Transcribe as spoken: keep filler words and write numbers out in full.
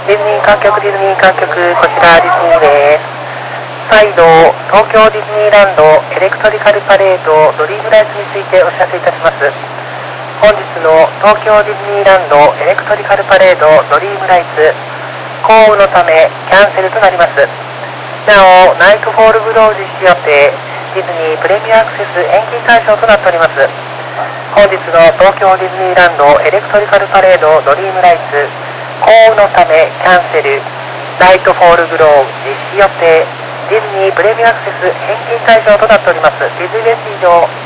ディズニー観客、ディズニー観客、こちらディズニーです。再度、東京ディズニーランドエレクトリカルパレードドリームライツについてお知らせいたします。本日の東京ディズニーランドエレクトリカルパレードドリームライツ、降雨のためキャンセルとなります。なお、ナイトフォールブロー実施予定、ディズニープレミアアクセス延期対象となっております。本日の東京ディズニーランドエレクトリカルパレードドリームライツ、降雨のためキャンセル、ナイトフォールグロー実施予定、ディズニープレミアアクセス返金対象となっております。ディズニーです以上。